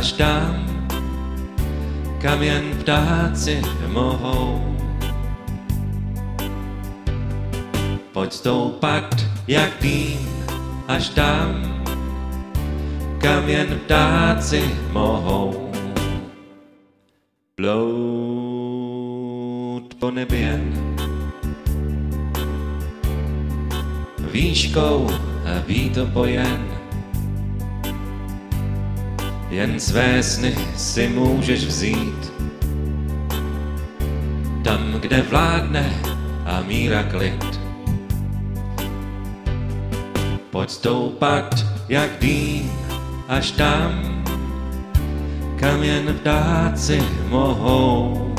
až tam, kam jen ptáci mohou. Pojď stoupat jak dým až tam, kam jen ptáci mohou. Plout po nebi jen výškou a výtopojen. Jen své sny si můžeš vzít tam, kde vládne a míra klid. Pojď stoupat jak dým až tam, kam jen ptáci mohou.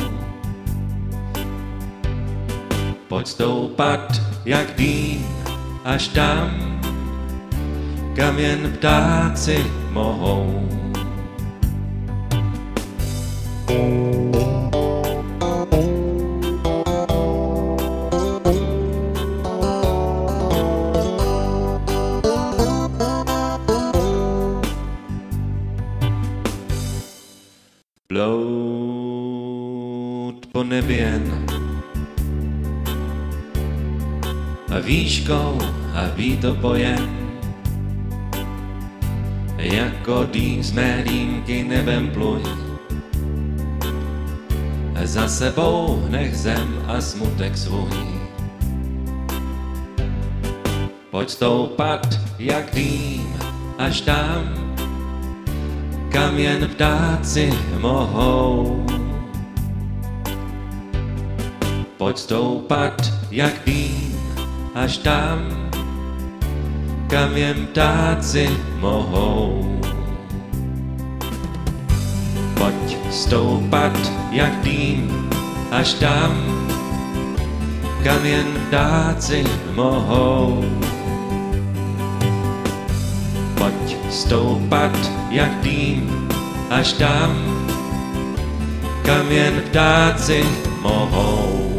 Pojď stoupat jak dým až tam, kam jen ptáci mohou. Plout po nebi jen a výškou a výtopojen. Jako dým z mé dýmky nebem pluj, za sebou nech zem a smutek svůj. Pojď stoupat jak dým až tam, kam jen ptáci mohou. Pojď stoupat jak dým až tam, kam jen ptáci mohou. Pojď stoupat jak dým až tam, kam jen ptáci mohou. Pojď stoupat jak dým až tam, kam jen ptáci mohou.